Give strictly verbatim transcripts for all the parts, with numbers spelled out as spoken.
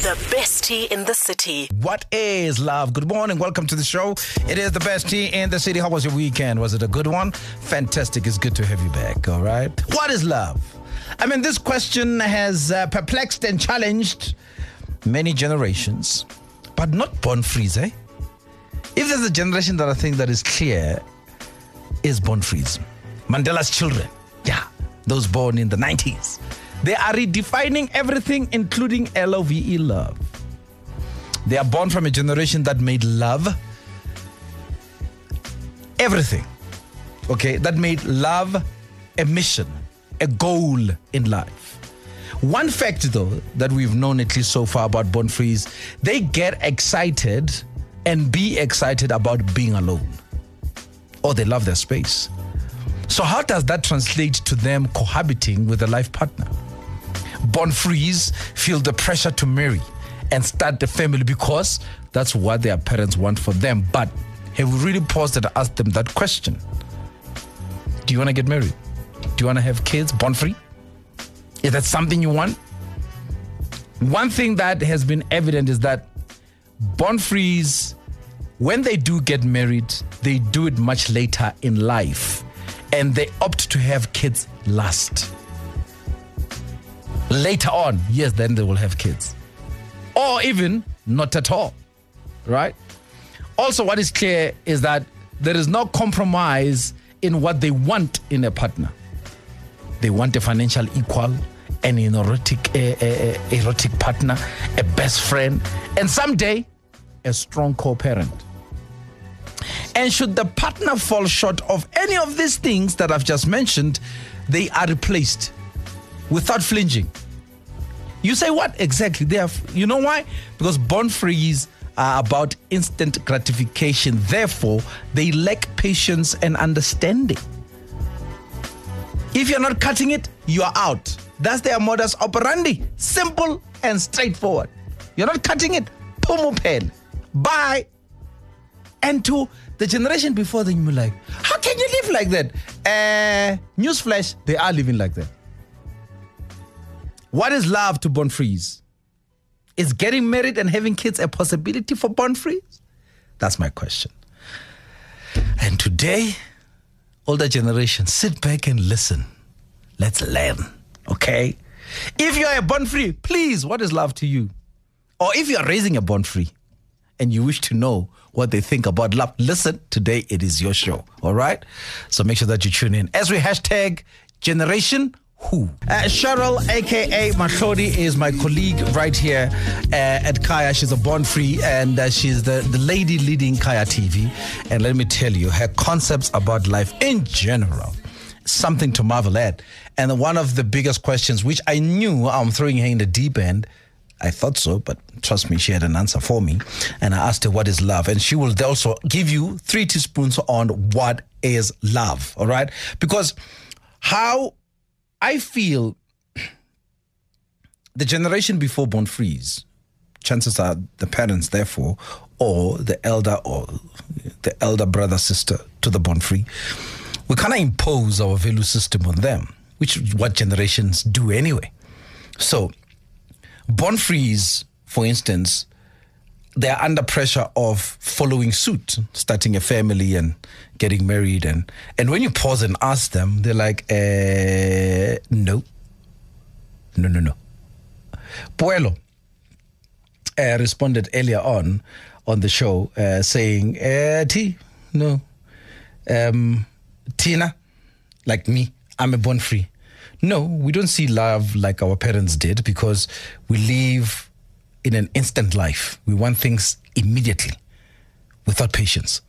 The best tea in the city. What is love? Good morning. Welcome to the show. It is the best tea in the city. How was your weekend? Was it a good one? Fantastic. It's good to have you back. All right. What is love? I mean, this question has uh, perplexed and challenged many generations, but not born freeze, eh? If there's a generation that I think that is clear, is born freeze. Mandela's children. Yeah. Those born in the nineties. They are redefining everything, including L O V E, love. They are born from a generation that made love everything. Okay, that made love a mission, a goal in life. One fact, though, that we've known at least so far about Born Freeze, they get excited and be excited about being alone. Or they love their space. So how does that translate to them cohabiting with a life partner? Born Freeze feel the pressure to marry and start the family because that's what their parents want for them. But have we really paused and asked them that question? Do you want to get married? Do you want to have kids? Born free? Is that something you want? One thing that has been evident is that Born Freeze, when they do get married, they do it much later in life. And they opt to have kids last. Later on, yes, then they will have kids. Or even not at all, right? Also, what is clear is that there is no compromise in what they want in a partner. They want a financial equal, an erotic, a, a, a erotic partner, a best friend, and someday, a strong co-parent. And should the partner fall short of any of these things that I've just mentioned, they are replaced without flinching. You say, what exactly? They have, you know why? Because Born Freeze are about instant gratification. Therefore, they lack patience and understanding. If you're not cutting it, you are out. That's their modus operandi. Simple and straightforward. You're not cutting it. Pumupen. Bye. And to the generation before them, you're like, how can you live like that? Uh, newsflash, they are living like that. What is love to Born Freeze? Is getting married and having kids a possibility for Born Freeze? That's my question. And today, older generation, sit back and listen. Let's learn, okay? If you're a Born Free, please, what is love to you? Or if you're raising a Born Free and you wish to know what they think about love, listen, today it is your show, all right? So make sure that you tune in. As we hashtag Generation Who. Uh, Cheryl, a k a. Mahlodi, is my colleague right here uh, at Kaya. She's a Born Free, and uh, she's the, the lady leading Kaya T V. And let me tell you, her concepts about life in general, something to marvel at. And one of the biggest questions, which I knew I'm throwing her in the deep end, I thought so, but trust me, she had an answer for me. And I asked her, what is love? And she will also give you three teaspoons on what is love, all right? Because how I feel the generation before Born Freeze, chances are the parents, therefore, or the elder or the elder brother, sister to the Born Free, we kind of impose our value system on them, which is what generations do anyway. So, Born Freeze, for instance, they're under pressure of following suit, starting a family and getting married. And, and when you pause and ask them, they're like, uh, no. No, no, no. Puelo uh, responded earlier on on the show uh, saying, uh, T, no. Um, Tina, like me, I'm a Born Free. No, we don't see love like our parents did because we live in an instant life. We want things immediately without patience.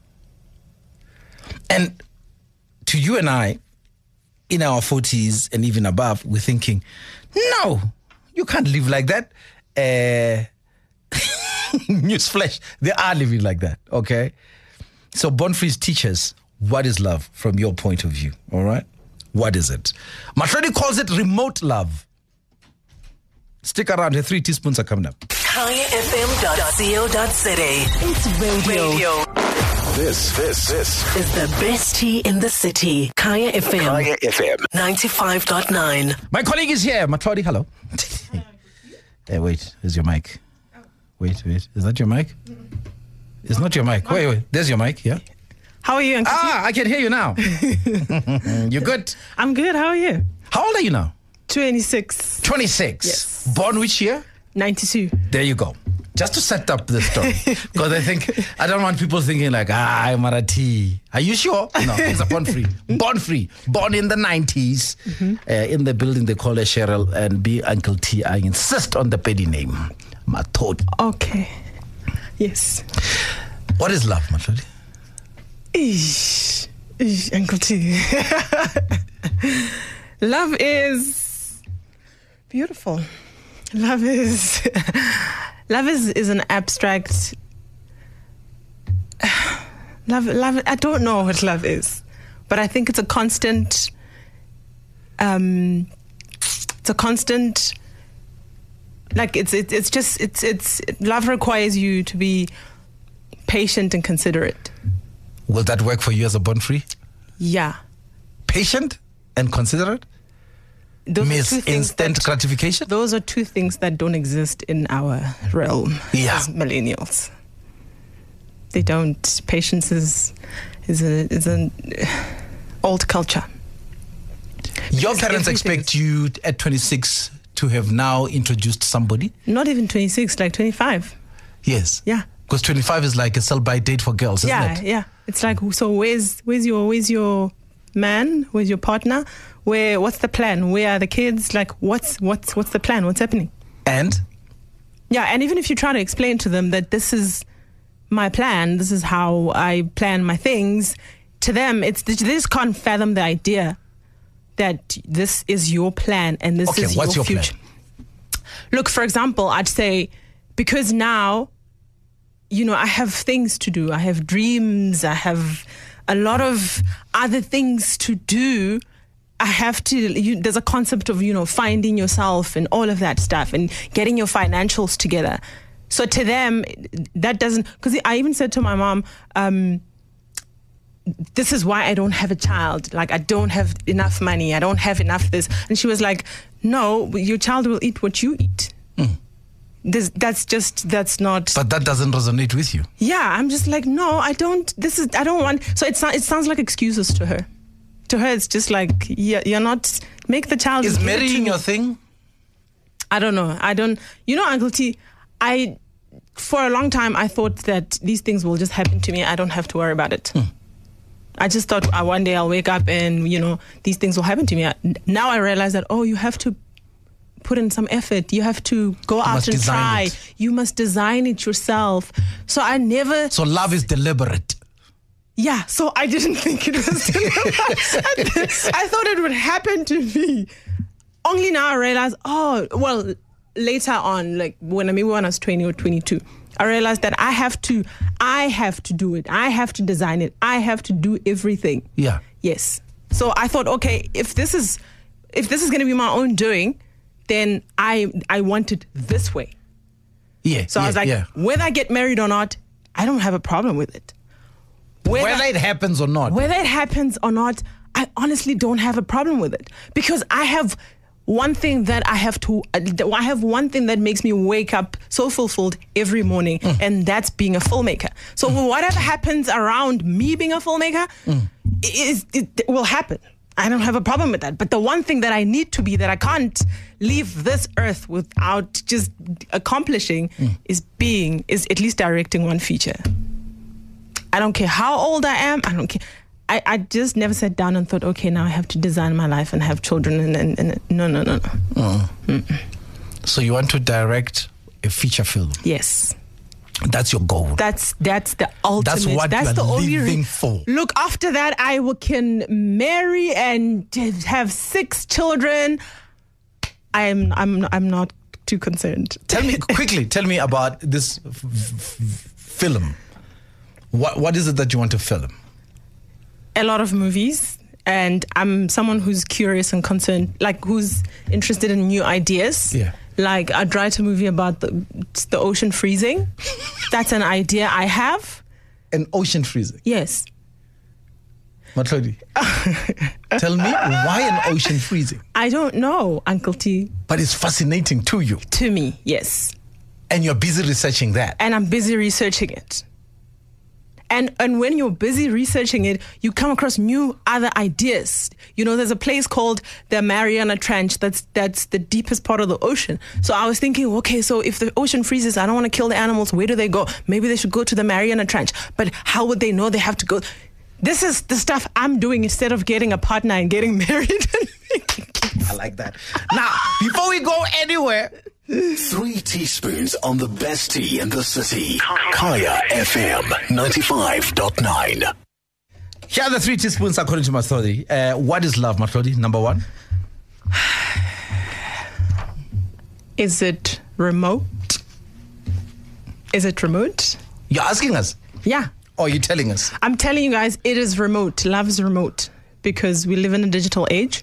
And to you and I, in our forties and even above, we're thinking, no, you can't live like that. Uh, newsflash, they are living like that, okay? So Born Freeze teaches what is love from your point of view, all right? What is it? Mahlodi calls it remote love. Stick around, the three teaspoons are coming up. Kaya F M dot co dot za. It's radio. radio. This, this, this is the best tea in the city. Kaya F M. Kaya F M. ninety-five point nine. My colleague is here. Mahlodi, hello. Hey, wait, here's your mic. Wait, wait. Is that your mic? It's not your mic. Wait, wait. There's your mic, yeah? How are you, Uncle T? Ah, I can hear you now. You good? I'm good. How are you? How old are you now? twenty-six. twenty-six. Yes. Born which year? ninety-two. There you go. Just to set up the story. Because I think, I don't want people thinking like, ah, I'm Marathi. Are you sure? No, he's a born free. Born free. Born in the nineties. Mm-hmm. Uh, in the building they call her Cheryl and be Uncle T. I insist on the petty name. Mathodi. Okay. Yes. What is love, Mathodi? Eesh. Eesh, Uncle T. Love is beautiful. Love is love is, is an abstract love love I don't know what love is, but I think it's a constant um it's a constant like it's it's it's just it's it's love requires you to be patient and considerate. Will that work for you as a born free? Yeah. Patient and considerate? Those Miss instant that, gratification? Those are two things that don't exist in our realm yeah. as millennials. They don't. Patience is is a is an old culture. Your Because parents expect you at twenty-six to have now introduced somebody? Not even twenty-six, like twenty-five. Yes. Yeah. Because twenty-five is like a sell-by date for girls, isn't yeah, it? Yeah, yeah. It's like, so where's where's your where's your man? Where's your partner? Where? What's the plan? Where are the kids? Like, what's what's what's the plan? What's happening? And? Yeah, and even if you try to explain to them that this is my plan, this is how I plan my things, to them, it's they just can't fathom the idea that this is your plan and this okay, is what's your, your future. Plan? Look, for example, I'd say, because now, you know, I have things to do. I have dreams. I have a lot of other things to do. I have to, you, there's a concept of, you know, finding yourself and all of that stuff and getting your financials together. So to them, that doesn't, because I even said to my mom, um, this is why I don't have a child. Like, I don't have enough money. I don't have enough this. And she was like, no, your child will eat what you eat. Mm. This, that's just, that's not. But that doesn't resonate with you. Yeah, I'm just like, no, I don't, this is, I don't want. So it, it sounds like excuses to her. To her, it's just like, yeah, you're not, make the child. Is marrying your thing? I don't know. I don't, you know, Uncle T, I, for a long time, I thought that these things will just happen to me. I don't have to worry about it. Hmm. I just thought uh, one day I'll wake up and, you know, these things will happen to me. Now I realize that, oh, you have to put in some effort. You have to go you out and try. It. You must design it yourself. So I never. So love is deliberate. Yeah. So I didn't think it was deliberate. I thought it would happen to me. Only now I realize, oh, well, later on, like when I maybe when I was twenty or twenty-two, I realized that I have to, I have to do it. I have to design it. I have to do everything. Yeah. Yes. So I thought, okay, if this is, if this is going to be my own doing, then I I want it this way. Yeah. So yeah, I was like, yeah. whether I get married or not, I don't have a problem with it. Whether, whether it happens or not. Whether it happens or not, I honestly don't have a problem with it. Because I have one thing that I have to, I have one thing that makes me wake up so fulfilled every morning, mm. and that's being a filmmaker. So mm. whatever happens around me being a filmmaker, mm. is, it, it will happen. I don't have a problem with that. But the one thing that I need to be, that I can't leave this earth without just accomplishing, mm. is being, is at least directing one feature. I don't care how old I am. I don't care. I, I just never sat down and thought, okay, now I have to design my life and have children. And, and, and no, no, no, no. Oh. So you want to direct a feature film? Yes. That's your goal. That's that's the ultimate. That's what that's you're the only living re- for. Look, after that, I will, can marry and have six children. I'm I'm I'm not too concerned. Tell me quickly. Tell me about this f- f- film. What what is it that you want to film? A lot of movies, and I'm someone who's curious and concerned, like who's interested in new ideas. Yeah. Like I'd write a movie about the the ocean freezing. That's an idea I have. An ocean freezing? Yes. Mathodi, tell me why an ocean freezing? I don't know, Uncle T. But it's fascinating to you. To me, yes. And you're busy researching that. And I'm busy researching it. And and when you're busy researching it, you come across new other ideas. You know, there's a place called the Mariana Trench that's that's the deepest part of the ocean. So I was thinking, okay, so if the ocean freezes, I don't want to kill the animals. Where do they go? Maybe they should go to the Mariana Trench. But how would they know they have to go? This is the stuff I'm doing instead of getting a partner and getting married. I like that. Now, before we go anywhere, Three teaspoons on the best tea in the city. Kaya F M ninety-five point nine. here are the three teaspoons according to Matlodi. Uh, what is love, Matlodi? Number one. Is it remote? Is it remote? You're asking us? Yeah. Or are you telling us? I'm telling you guys, it is remote. Love is remote because we live in a digital age.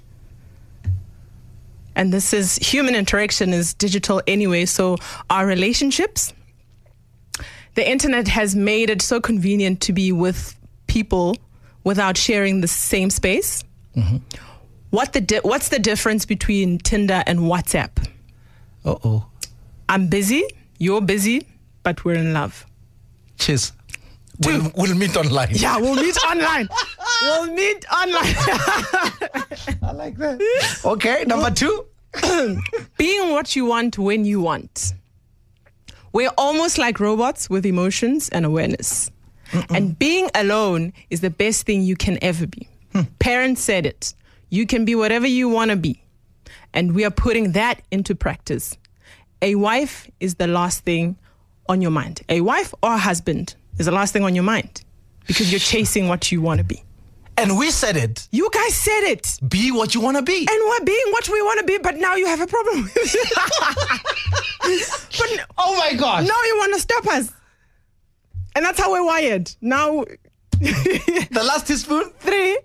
And this is, human interaction is digital anyway. So our relationships, the internet has made it so convenient to be with people without sharing the same space. Mm-hmm. What the di- what's the difference between Tinder and WhatsApp? Uh-oh. I'm busy, you're busy, but we're in love. Cheers. We'll, we'll meet online. Yeah, we'll meet online. We'll meet online. I like that. Okay, number two. Being what you want when you want. We're almost like robots with emotions and awareness. Mm-mm. And being alone is the best thing you can ever be. Hmm. Parents said it. You can be whatever you want to be. And we are putting that into practice. A wife is the last thing on your mind. A wife or a husband is the last thing on your mind because you're chasing what you want to be. And we said it. You guys said it. Be what you want to be. And we're being what we want to be, but now you have a problem with it. But oh my gosh. now you want to stop us. And that's how we're wired. Now. The last teaspoon? Three.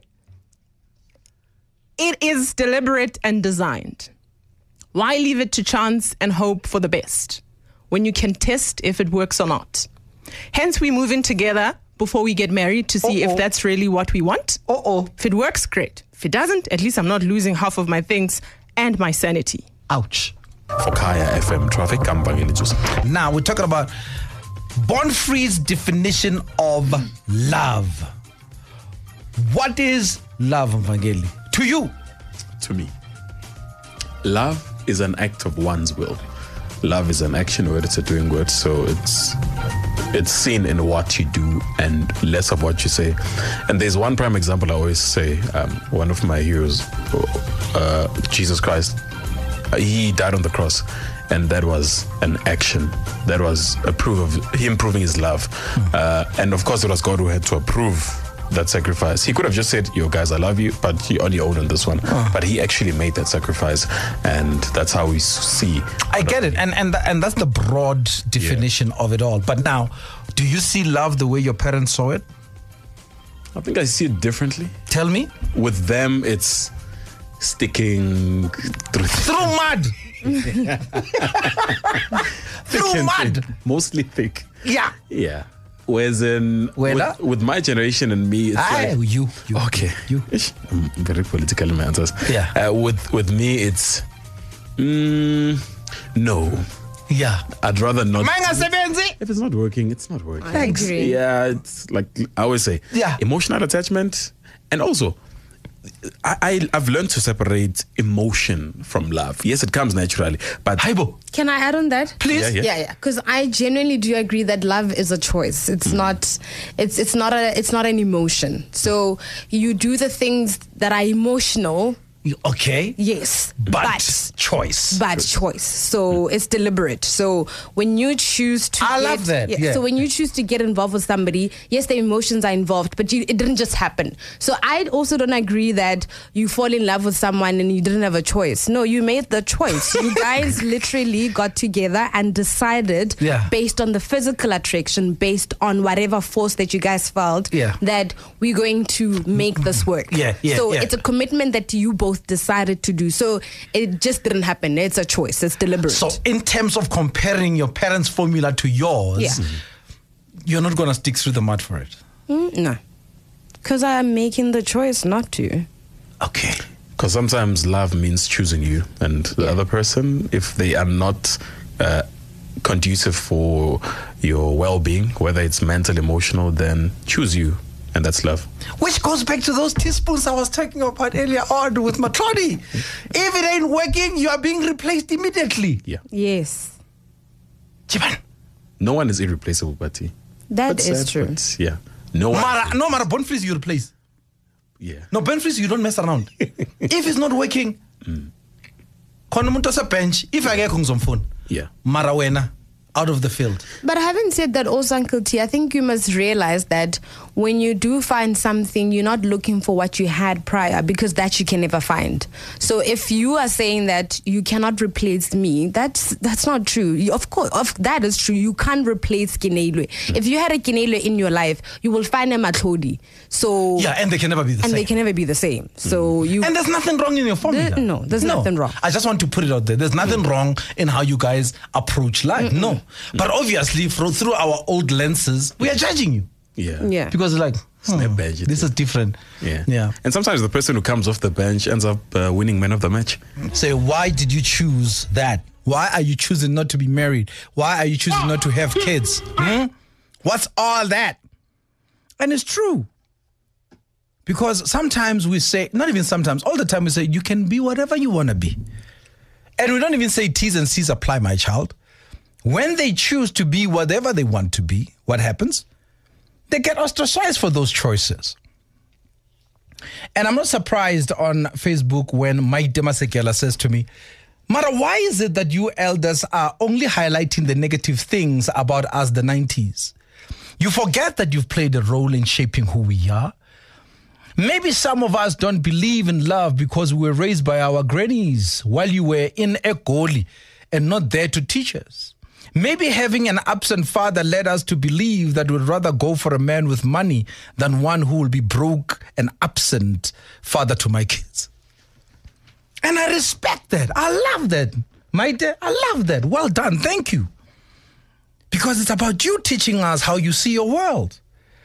It is deliberate and designed. Why leave it to chance and hope for the best when you can test if it works or not? Hence, we move in together before we get married to see Uh-oh. if that's really what we want. Uh-oh. If it works, great. If it doesn't, at least I'm not losing half of my things and my sanity. Ouch. For Kaya F M traffic, now we're talking about Bonfree's definition of love. What is love, Mvangeli? To you. To me, love is an act of one's will. Love is an action word, it's a doing word, so it's it's seen in what you do and less of what you say. And there's one prime example I always say, um, one of my heroes, uh, Jesus Christ, uh, he died on the cross, and that was an action. That was a proof of him proving his love. Uh, and of course it was God who had to approve that sacrifice. He could have just said, yo guys, I love you, but you're on your own on this one. Oh. But he actually made that sacrifice, and that's how we see. I get it, and and and that's the broad definition yeah. of it all. But now, do you see love the way your parents saw it? I think I see it differently. Tell me. With them, it's sticking through, through mud. Through mud. Thick. Mostly thick. Yeah. Yeah. Whereas in with, with my generation and me, it's I, like, you, you, okay, you. I'm very political in my answers. Yeah. Uh, with with me, it's mm, no. Yeah. I'd rather not. If it's not working, it's not working. I agree. Yeah, it's like I always say. Yeah. Emotional attachment, and also, I, I I've learned to separate emotion from love. Yes, it comes naturally, but Haibo. Can I add on that? Please. Yeah, Yeah, yeah. Because I genuinely do agree that love is a choice. It's mm. not. It's it's not a. It's not an emotion. So you do the things that are emotional. Okay. Yes. But, but choice. But choice. So it's deliberate. So when you choose to I get, love that. Yeah, Yeah. So when you choose to get involved with somebody, yes, the emotions are involved, but you, it didn't just happen. So I also don't agree that you fall in love with someone and you didn't have a choice. No, you made the choice. You guys literally got together and decided yeah. based on the physical attraction, based on whatever force that you guys felt, yeah. that we're going to make this work. Yeah, yeah, so yeah. it's a commitment that you both decided to do. So it just didn't happen. It's a choice. It's deliberate. So in terms of comparing your parents' formula to yours, yeah. you're not going to stick through the mud for it? Mm, no. Because I'm making the choice not to. Okay. Because sometimes love means choosing you, and the yeah. other person, if they are not uh, conducive for your well-being, whether it's mental, emotional, then choose you. And that's love. Which goes back to those teaspoons I was talking about earlier on with Matroni. If it ain't working, you are being replaced immediately. Yeah. Yes. Jiban. No one is irreplaceable, Bati. That But is sad, true. but yeah. No one. Mara, no, Mara, Bonfries you replace. Yeah. No, Bonfries you don't mess around. If it's not working, khona umuntu osebench, if akekho ngizomfuna. Yeah. Mara wena, out of the field. But having said that also, Uncle T, I think you must realize that when you do find something, you're not looking for what you had prior, because that you can never find. So if you are saying that you cannot replace me, that's that's not true. You, of course, of, that is true. You can't replace Kinelwe. Mm. If you had a Kinelwe in your life, you will find a Matlodi. So yeah, and they can never be the and same. they can never be the same. So Mm. you And there's nothing wrong in your formula. There- no, there's nothing wrong. I just want to put it out there. There's nothing wrong in how you guys approach life. No. But obviously, through, through our old lenses, we are judging you. Yeah. yeah. Because like, Snap hmm, bench, this yeah. is different. Yeah. Yeah. And sometimes the person who comes off the bench ends up uh, winning man of the match. So why did you choose that? Why are you choosing not to be married? Why are you choosing not to have kids? Hmm? What's all that? And it's true. Because sometimes we say, not even sometimes, all the time we say, you can be whatever you want to be. And we don't even say T's and C's apply, my child. When they choose to be whatever they want to be, what happens? They get ostracized for those choices. And I'm not surprised on Facebook when Mike Demasekela says to me, Mara, why is it that you elders are only highlighting the negative things about us, the nineties? You forget that you've played a role in shaping who we are. Maybe some of us don't believe in love because we were raised by our grannies while you were in Egoli and not there to teach us. Maybe having an absent father led us to believe that we'd rather go for a man with money than one who will be broke and absent father to my kids. And I respect that. I love that. My dear, I love that. Well done. Thank you. Because it's about you teaching us how you see your world.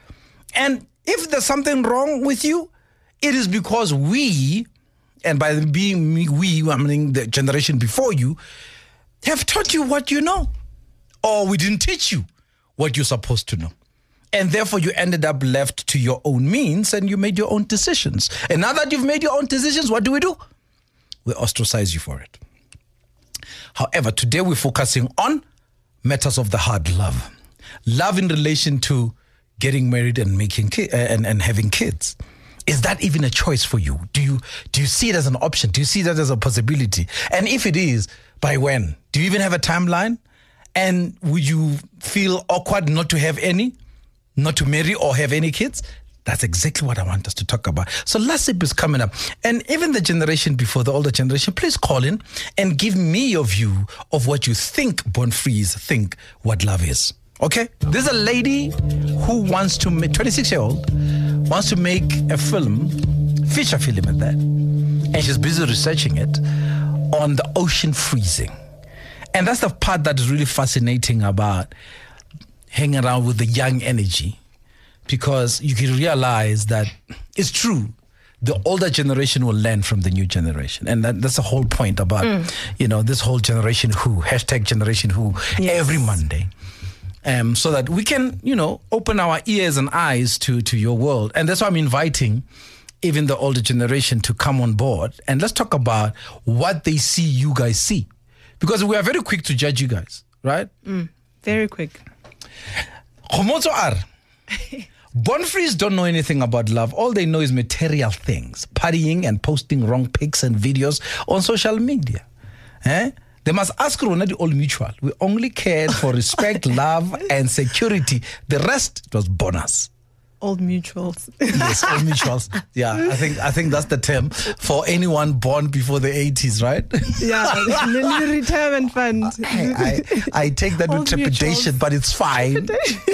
And if there's something wrong with you, it is because we, and by being me, we, I mean the generation before you, have taught you what you know. Or we didn't teach you what you're supposed to know. And therefore you ended up left to your own means and you made your own decisions. And now that you've made your own decisions, what do we do? We ostracize you for it. However, today we're focusing on matters of the heart, love. Love in relation to getting married and making ki- uh, and, and having kids. Is that even a choice for you? Do you do you see it as an option? Do you see that as a possibility? And if it is, by when? Do you even have a timeline? And would you feel awkward not to have any, not to marry or have any kids? That's exactly what I want us to talk about. So LASIP is coming up. And even the generation before, the older generation, please call in and give me your view of what you think Born Frees think what love is. Okay? There's a lady who wants to make, twenty-six-year-old, wants to make a film, feature film at that. And she's busy researching it on the ocean freezing. And that's the part that is really fascinating about hanging around with the young energy, because you can realize that it's true. The older generation will learn from the new generation. And that, that's the whole point about, mm. you know, this whole generation who, hashtag generation who, yes. every Monday. Um, so that we can, you know, open our ears and eyes to, to your world. And that's why I'm inviting even the older generation to come on board. And let's talk about what they see you guys see. Because we are very quick to judge you guys, right? Mm, very quick. Khomotso are. Bonfrees don't know anything about love. All they know is material things. Partying and posting wrong pics and videos on social media. Eh? They must ask Rona the Old Mutual. We only cared for respect, love, and security. The rest, it was bonus. Old mutuals. Yes, old mutuals. Yeah, I think I think that's the term for anyone born before the eighties, right? Yeah, the retirement fund. I, I, I take that Old with trepidation, mutuals. but it's fine.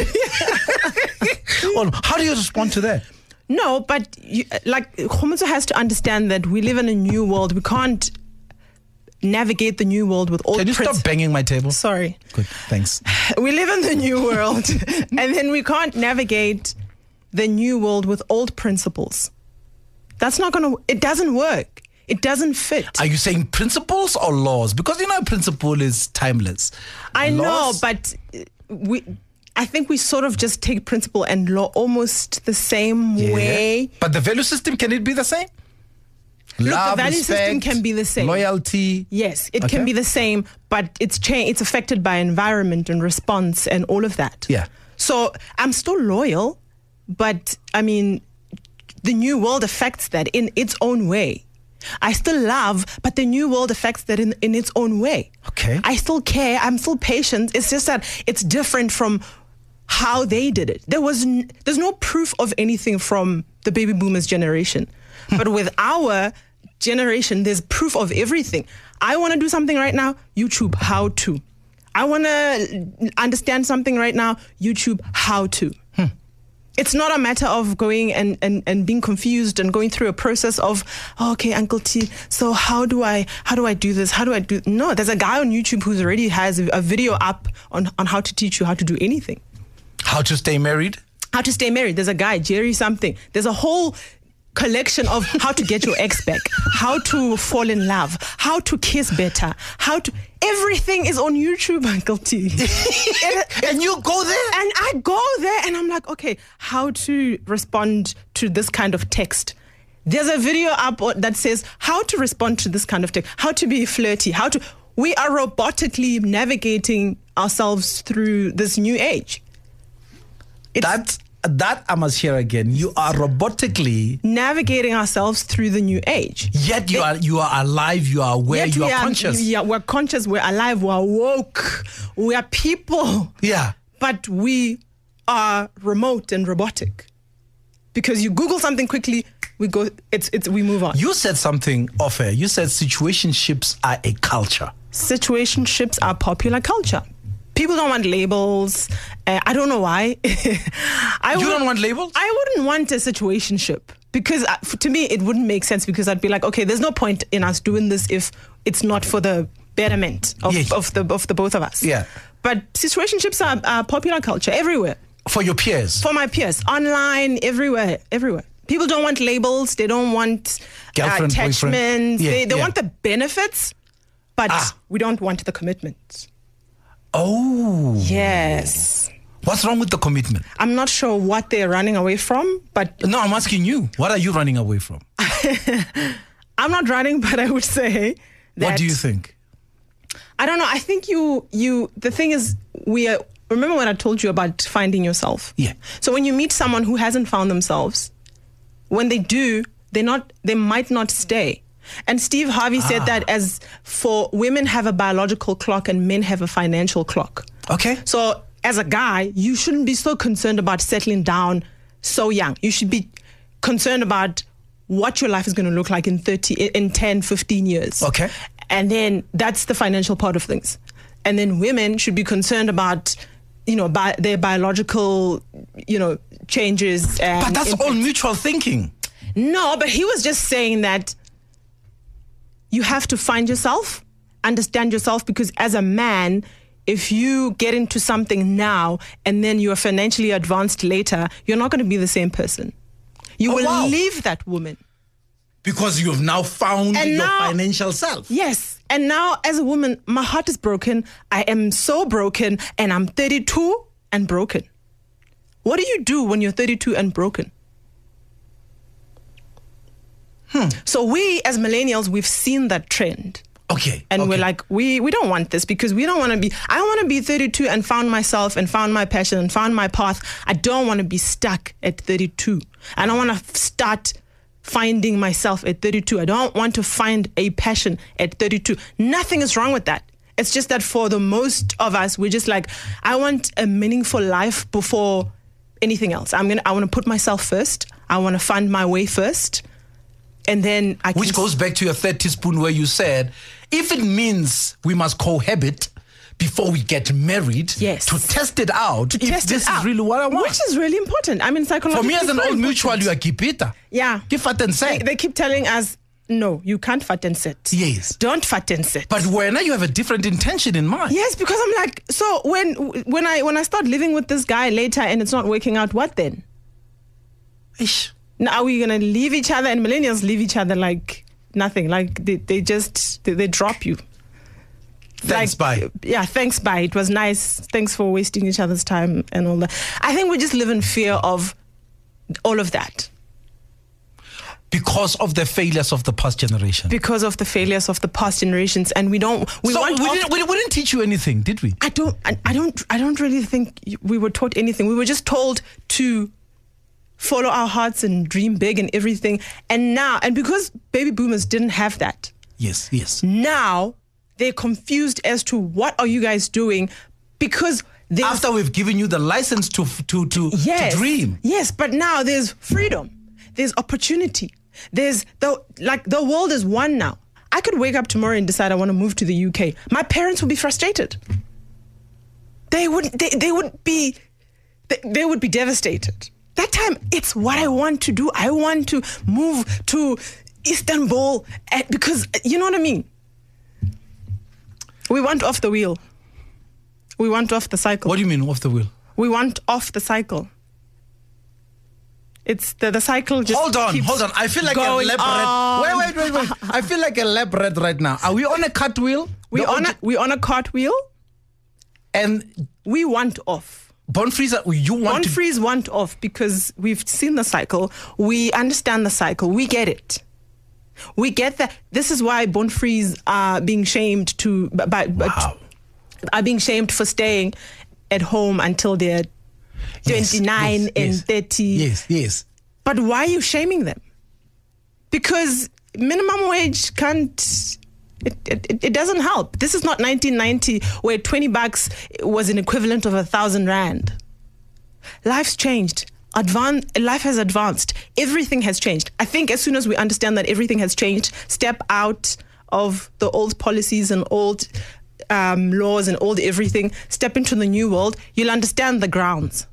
Oh, how do you respond to that? No, but you, like Khomotso has to understand that we live in a new world. We can't navigate the new world with old. Can you princ- stop banging my table? Sorry. Good, thanks. We live in the new world, and then we can't navigate the new world with old principles. That's not going to, it doesn't work. It doesn't fit. Are you saying principles or laws? Because you know, a principle is timeless. I know, Laws- but we. I think we sort of just take principle and law almost the same Yeah. way. But the value system, can it be the same? Look, Love, the value respect, system can be the same. Loyalty. Yes, it Okay. can be the same, but it's cha- It's affected by environment and response and all of that. Yeah. So I'm still loyal, but I mean, the new world affects that in its own way. I still love, but the new world affects that in, in its own way. Okay. I still care. I'm still patient. It's just that it's different from how they did it. There was n- there's no proof of anything from the baby boomers generation. But with our generation, there's proof of everything. I want to do something right now, YouTube, how to. I want to understand something right now, YouTube, how to. It's not a matter of going and, and, and being confused and going through a process of, oh, okay, Uncle T, so how do I how do I do this? How do I do? No, there's a guy on YouTube who's already has a video up on, on how to teach you how to do anything. How to stay married? How to stay married. There's a guy, Jerry something. There's a whole collection of how to get your ex back, how to fall in love, how to kiss better, how to... Everything is on YouTube, Uncle T. and, And you go there? and I go there and I'm like, okay, how to respond to this kind of text. There's a video up that says how to respond to this kind of text, how to be flirty, how to... We are robotically navigating ourselves through this new age. It's That, that I must hear again. You are robotically, navigating ourselves through the new age. yet you are you are alive, you are aware, Yet you we are conscious. Yeah, we're conscious, we're alive, we're woke, we are people. Yeah. But we are remote and robotic. Because you Google something quickly, we go it's it's we move on. You said something off air. You said situationships are a culture. Situationships are popular culture. People don't want labels. Uh, I don't know why. I You would- don't want labels? I wouldn't want a situationship because uh, f- to me it wouldn't make sense because I'd be like, okay, there's no point in us doing this if it's not for the betterment of, Yeah. of the of the both of us. Yeah. But situationships are, are popular culture everywhere. For your peers. For my peers, online, everywhere, everywhere. People don't want labels. They don't want Girlfriend, boyfriend. attachments. Yeah, they they yeah. want the benefits, but Ah. we don't want the commitment. Oh. Yes. What's wrong with the commitment? I'm not sure what they're running away from, but No, I'm asking you. What are you running away from? I'm not running, but I would say that... What do you think? I don't know. I think you, you, the thing is, we are, remember when I told you about finding yourself? Yeah. So when you meet someone who hasn't found themselves, when they do, they're not, they might not stay. And Steve Harvey Ah. said that as for women have a biological clock and men have a financial clock. Okay. So as a guy, you shouldn't be so concerned about settling down so young. You should be concerned about what your life is going to look like in thirty, in ten, fifteen years. Okay. And then that's the financial part of things. And then women should be concerned about, you know, bi- their biological, you know, changes. And But that's all impact. mutual thinking. No, but he was just saying that you have to find yourself, understand yourself, because as a man, if you get into something now and then you're financially advanced later, you're not going to be the same person. You Oh, will wow. leave that woman. Because you've now found And your now- financial self. Yes. And now as a woman, my heart is broken. I am so broken and I'm thirty-two and broken. What do you do when you're thirty-two and broken? Hmm. So we as millennials, we've seen that trend. Okay. And okay. we're like, we, we don't want this because we don't want to be, I want to be thirty-two and found myself and found my passion and found my path. I don't want to be stuck at thirty-two. I don't want to start finding myself at thirty-two. I don't want to find a passion at thirty-two. Nothing is wrong with that. It's just that for the most of us, we're just like, I want a meaningful life before anything else. I'm gonna, I want to put myself first. I want to find my way first. And then I can... Which goes back to your third teaspoon where you said, if it means we must cohabit before we get married, Yes. to test it out, to if test this it out, is really what I want. Which is really important. I mean, For psychologically. me as an so old mutual, important. you are kipita. Yeah. Give fat and They, say. they keep telling us, no, you can't fat and sit. Yes. Don't fat and sit. But when you have a different intention in mind. Yes, because I'm like, so when when I when I start living with this guy later and it's not working out, what then? Ish. Now are we gonna leave each other? And millennials leave each other like nothing. Like they, they just they, they drop you. Thanks, like, bye. Yeah, thanks, bye. It was nice. Thanks for wasting each other's time and all that. I think we just live in fear of all of that. Because of the failures of the past generation. Because of the failures of the past generations, and we don't. We so want. we off- didn't, we, we didn't teach you anything, did we? I don't. I, I don't. I don't really think we were taught anything. We were just told to follow our hearts and dream big and everything. And now, and because baby boomers didn't have that. Yes. Yes. Now they're confused as to what are you guys doing, because there's, after we've given you the license to to to, yes, to dream. Yes, but now there's freedom, there's opportunity, there's the like the world is one now. I could wake up tomorrow and decide I want to move to the U K. My parents would be frustrated. They would they, they would be they, they would be devastated. That time, it's what I want to do. I want to move to Istanbul and, because you know what I mean. We want off the wheel. We want off the cycle. What do you mean off the wheel? We want off the cycle. It's the, the cycle just Hold on, keeps hold on. I feel like a going lab on. rat. Wait, wait, wait, wait. I feel like a lab rat right now. Are we on a cut wheel? We The on a, old- we on a cartwheel. And We want off. Bonfries, you want to... Bonfries want off because we've seen the cycle. We understand the cycle. We get it. We get that. This is why Bonfries are being shamed to by, by Wow. are being shamed for staying at home until they're Yes, twenty-nine yes, and yes. thirty. Yes, yes. But why are you shaming them? Because minimum wage can't. It, it, it doesn't help. This is not nineteen ninety where twenty bucks was an equivalent of a thousand rand. Life's changed. Advan- life has advanced. Everything has changed. I think as soon as we understand that everything has changed, step out of the old policies and old um, laws and old everything, step into the new world, you'll understand the grounds.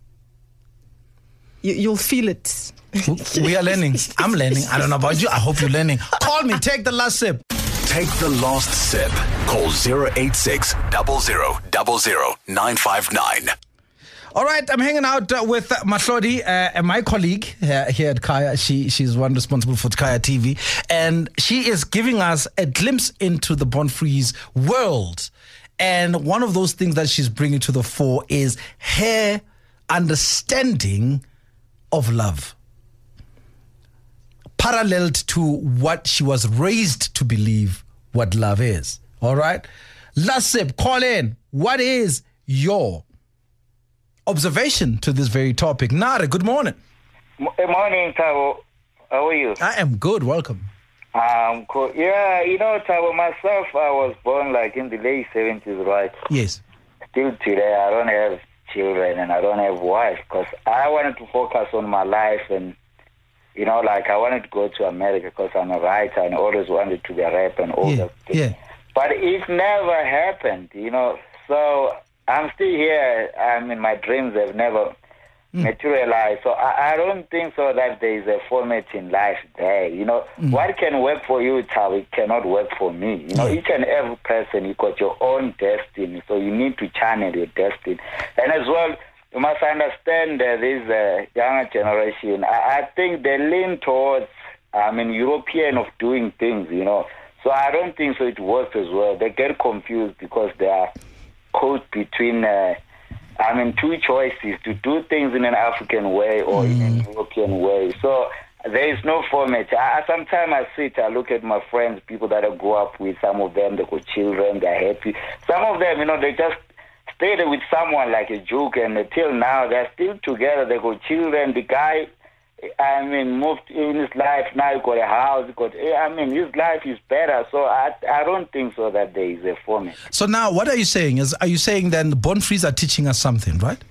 You, you'll feel it. We are learning. I'm learning. I don't know about you. I hope you're learning. Call me. Take the last sip. Take the last sip. Call zero eight six, zero zero zero zero, nine five nine. All right, I'm hanging out uh, with uh, Mahlodi, uh, and my colleague uh, here at Kaya. She she's one responsible for Kaya T V, and she is giving us a glimpse into the Bonfries world. And one of those things that she's bringing to the fore is her understanding of love, paralleled to what she was raised to believe what love is. All right, last sip. Call in. What is your observation to this very topic? Nara, good morning. Good morning, Tabo. How are you? I am good. Welcome. Um, cool. Yeah, you know, Tabo, myself, I was born like in the late seventies, right? Yes. Still today, I don't have children and I don't have wife because I wanted to focus on my life and, you know, like I wanted to go to America because I'm a writer and always wanted to be a rapper and all Yeah. that thing. Yeah. But it never happened, you know, so I'm still here. I mean, my dreams have never mm. materialized. So I, I don't think so that there is a format in life there. You know, mm. what can work for you, Tao, it cannot work for me. You know, yeah. each and every person, you got your own destiny. So you need to channel your destiny. And as well, you must understand that this uh, younger generation, I, I think they lean towards, I mean, European of doing things, you know. So I don't think so it works as well. They get confused because they are caught between, uh, I mean, two choices, to do things in an African way or mm. in an European way. So there is no format. I, sometimes I sit, I look at my friends, people that I grew up with, some of them, they got children, they're happy. Some of them, you know, they just stayed with someone like a joke, and until now, they're still together, they got children. The guy, I mean, moved in his life, now he got a house, he got, I mean, his life is better, so I I don't think so that there is a format. So now, what are you saying? Is Are you saying then Bonfries are teaching us something, right?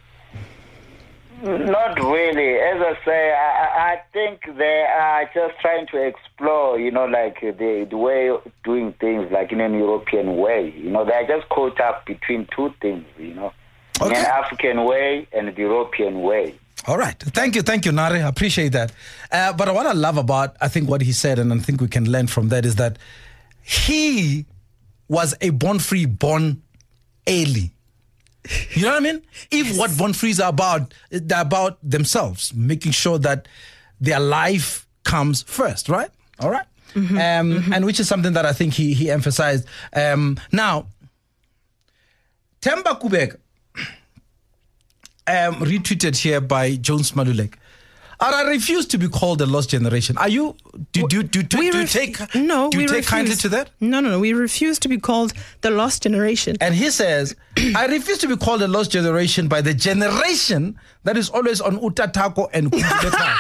Not really. As I say, I, I think they are just trying to explore, you know, like the, the way of doing things, like in an European way. You know, they're just caught up between two things, you know, Okay. in an African way and the European way. All right. Thank you. Thank you, Nare. I appreciate that. Uh, but what I love about, I think, what he said, and I think we can learn from that, is that he was a Bonfree born early. You know what I mean? If what Bonfrees are about, they're about themselves, making sure that their life comes first, right? All right. mm-hmm. Um, mm-hmm. and which is something that I think he he emphasized. Um, now, Themba Kubeka, um, retweeted here by Jones Malulek. I refuse to be called the lost generation. Are you? Do, do, do, do, do you ref- take? No, do you we take refuse. kindly to that? No, no, no. We refuse to be called the lost generation. And he says, I refuse to be called the lost generation by the generation that is always on Utatako and Kumbuleka.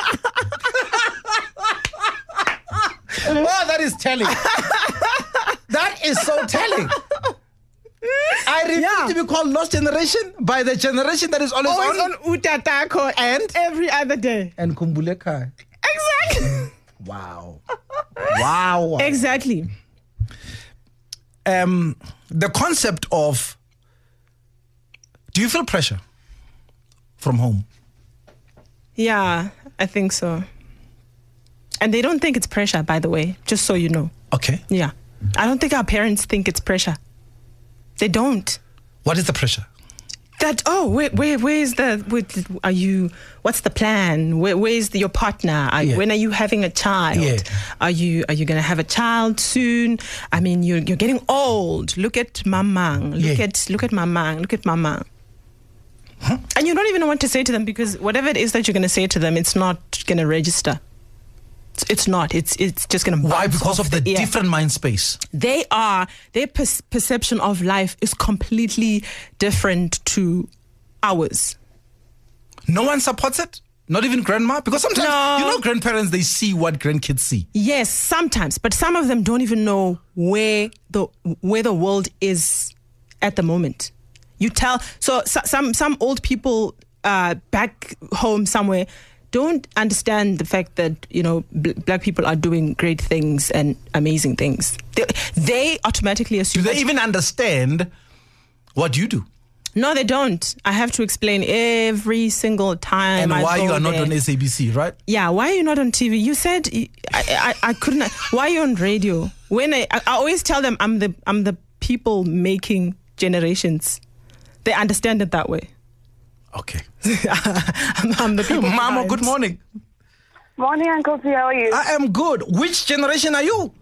Oh, that is telling. That is so telling. I refuse Yeah. to be called lost generation by the generation that is always, Always on, on Utatako and every other day. and Kumbuleka. Exactly. Wow. Wow. Exactly. Um, the concept of, do you feel pressure from home? Yeah, I think so. And they don't think it's pressure, by the way, just so you know. Okay. Yeah. I don't think our parents think it's pressure. They don't. What is the pressure? That, oh, where, where, where is the, where, are you, what's the plan? Where, where is the, your partner? Are, Yeah. When are you having a child? Yeah. Are you, are you going to have a child soon? I mean, you're, you're getting old. Look at Mamang. Look Yeah. at, look at Mamang. Look at Mamang. Huh? And you don't even know what to say to them because whatever it is that you're going to say to them, it's not going to register. It's, it's not. It's it's just going to Why? Because of the ear. different mind space. They are, their per- perception of life is completely different to ours. No one supports it? Not even grandma? Because sometimes, No. you know, grandparents, they see what grandkids see. Yes, sometimes, but some of them don't even know where the where the world is at the moment. You tell so, so some some old people uh, back home somewhere don't understand the fact that, you know, b- black people are doing great things and amazing things. They, they automatically Do assume they that- even understand what you do? No, they don't. I have to explain every single time. And I why go you are not there. on S A B C, right? Yeah, why are you not on T V? You said I, I, I couldn't. Why are you on radio? When I, I always tell them I'm the I'm the people making generations. They understand it that way. Okay. I'm, I'm the people. Mama, behind. good morning. Morning, Uncle P. How are you? I am good. Which generation are you?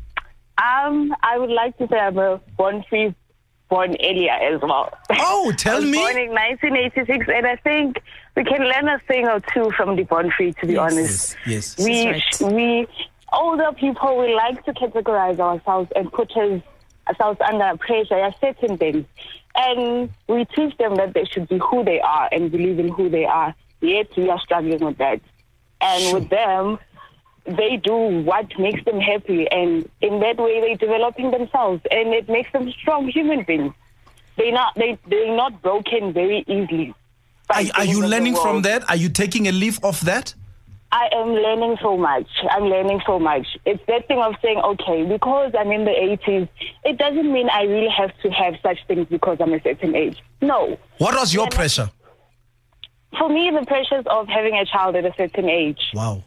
Um, I would like to say I'm a born free, born earlier as well. Oh, tell I was me. born in nineteen eighty-six, and I think we can learn a thing or two from the born free. To be Yes. honest, Yes, yes. we That's right. we older people we like to categorize ourselves and put us, ourselves under pressure at certain things, and we teach them that they should be who they are and believe in who they are. Yet we are struggling with that, and with them. They do what makes them happy, and in that way they're developing themselves, and it makes them strong human beings. They not they they're not broken very easily. Are, by are things you of the learning from world. that? Are you taking a leaf off that? I am learning so much. I'm learning so much. It's that thing of saying, okay, because I'm in the eighties, it doesn't mean I really have to have such things because I'm a certain age. No. What was your Yeah, no. pressure? For me, the pressures of having a child at a certain age. Wow.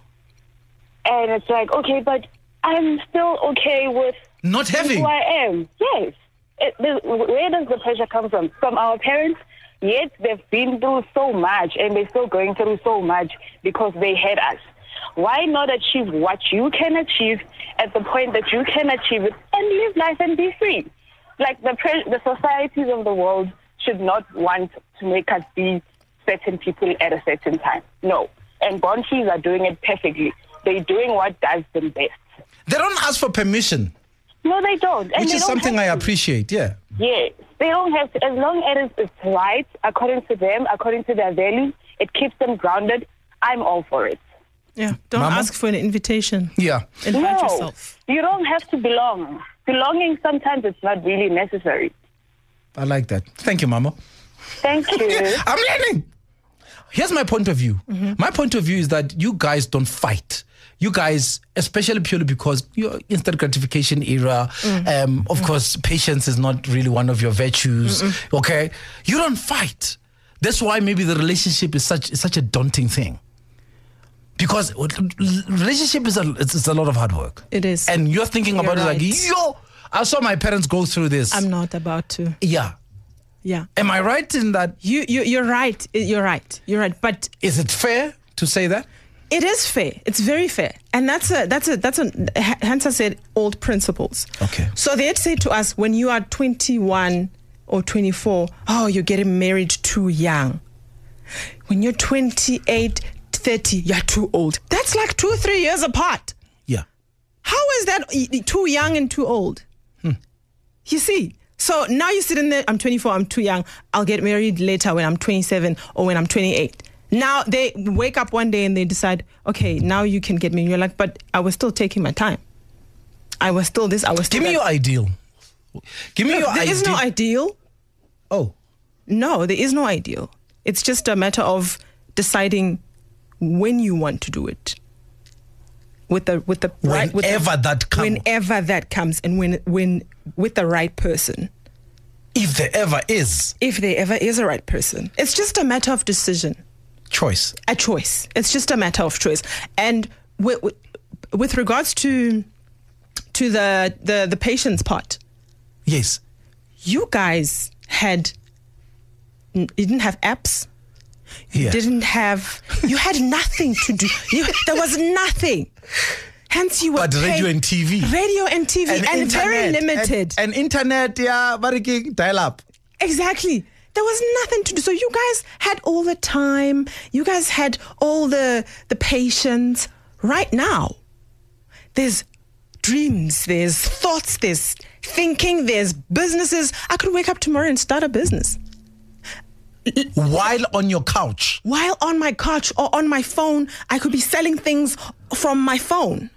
And it's like, okay, but I'm still okay with Not having. who I am. Yes. It, the, where does the pressure come from? From our parents? Yet they've been through so much and they're still going through so much because they had us. Why not achieve what you can achieve at the point that you can achieve it and live life and be free? Like the pre- the societies of the world should not want to make us be certain people at a certain time. No. And Born Frees are doing it perfectly. They're doing what does them best. They don't ask for permission, No, they don't. And which they is don't something I have to. appreciate, yeah. Yes, they don't have to. As long as it's right, according to them, according to their values, it keeps them grounded. I'm all for it. Yeah, don't Mama? ask for an invitation. Yeah. Invite no, yourself. you don't have to belong. Belonging sometimes it's not really necessary. I like that. Thank you, Mama. Thank you. I'm learning. Here's my point of view. My point of view is that you guys don't fight. You guys, especially purely because your instant gratification era, um, of course, patience is not really one of your virtues. Okay, you don't fight. That's why maybe the relationship is such is such a daunting thing. Because relationship is a it's, it's a lot of hard work. It is. and you're thinking about You're it like, right. yo, I saw my parents go through this. I'm not about to. yeah. Yeah. Am I right in that? You, you, you're right. You're right. You're right. But Is it fair to say that? It is fair. It's very fair. And that's a, that's a, that's a, Hansa said old principles. Okay. So they'd say to us, when you are twenty-one or twenty-four, oh, you're getting married too young. When you're twenty-eight, thirty, you're too old. That's like two, three years apart. Yeah. How is that too young and too old? Hmm. You see? So now you're sitting there, I'm twenty-four, I'm too young. I'll get married later when I'm twenty-seven or when I'm twenty-eight. Now they wake up one day and they decide, okay, now you can get me. And you're like, but I was still taking my time. I was still this, I was still Give me that. your ideal. Give me No, your there ideal. is no ideal. Oh. No, there is no ideal. It's just a matter of deciding when you want to do it. With the with the right with Whenever the, that comes. Whenever that comes, and when when with the right person. If there ever is. If there ever is a right person. It's just a matter of decision. Choice. A choice. It's just a matter of choice. And with, with, with regards to to the, the, the patience part. Yes. You guys had, you didn't have apps. You Yeah. didn't have, you had nothing to do. You, there was nothing. Hence you were But radio paid- and T V. Radio and T V. And, very limited. And, and internet, yeah, bariki, dial up. Exactly. There was nothing to do. So you guys had all the time. You guys had all the the patience. Right now, there's dreams, there's thoughts, there's thinking, there's businesses. I could wake up tomorrow and start a business. While on your couch. While on my couch or on my phone, I could be selling things from my phone.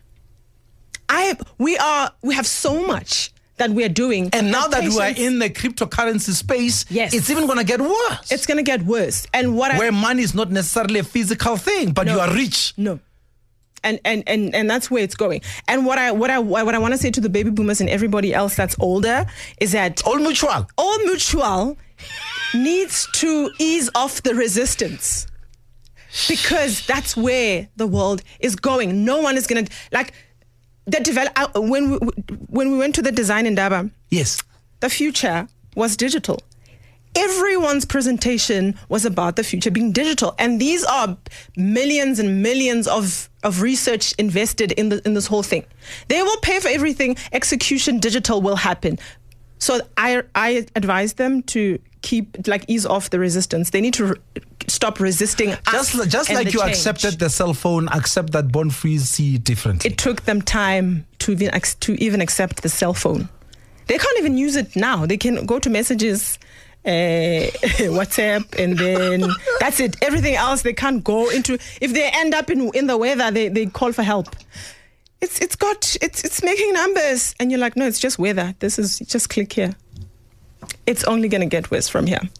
I we are we have so much that we're doing. And now that we are patience- in the cryptocurrency space, Yes. it's even going to get worse. it's going to get worse. And what I Where money is not necessarily a physical thing, but No. you are rich. No. And, and and and that's where it's going. And what I what I what I want to say to the baby boomers and everybody else that's older is that All mutual. All Mutual needs to ease off the resistance, because that's where the world is going. No one is gonna like the develop uh, when we when we went to the design in Daba. Yes. The future was digital. Everyone's presentation was about the future being digital. And these are millions and millions of, of research invested in the in this whole thing. They will pay for everything. Execution digital will happen. So I I advise them to keep, like, ease off the resistance. They need to re- stop resisting us. Just, just and like the you change. accepted the cell phone, accept that Born Free see it differently. It took them time to even, ex- to even accept the cell phone. They can't even use it now. They can go to messages, uh, WhatsApp, and then that's it. Everything else they can't go into. If they end up in in the weather, they, they call for help. It's it's got it's it's making numbers, and you're like, no, it's just weather. This is just click here. It's only gonna get worse from here.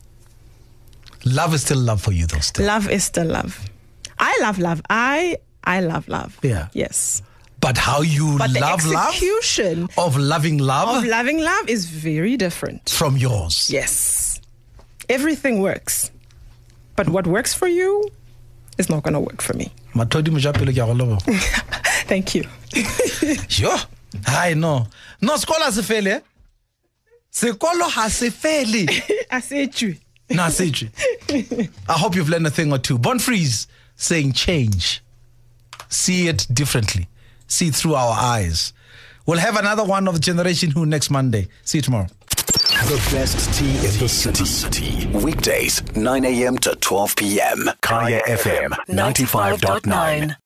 Love is still love for you, though. Still, Love is still love. I love love. I I love love. Yeah. Yes. but how you But the love love execution of loving love of loving love is very different. from yours. Yes. Everything works. But what works for you is not going to work for me. Matodi mojapele ke a go leboga. Thank you. Yo, I know. No, sekolo se fele. Sekolo ha se fele. I said you. No, I said you. I hope you've learned a thing or two. Born Freeze saying change. See it differently. See it through our eyes. We'll have another one of Generation Who next Monday. See you tomorrow. The best tea in the city. Weekdays, nine a.m. to twelve p.m. Kaya F M ninety-five point nine.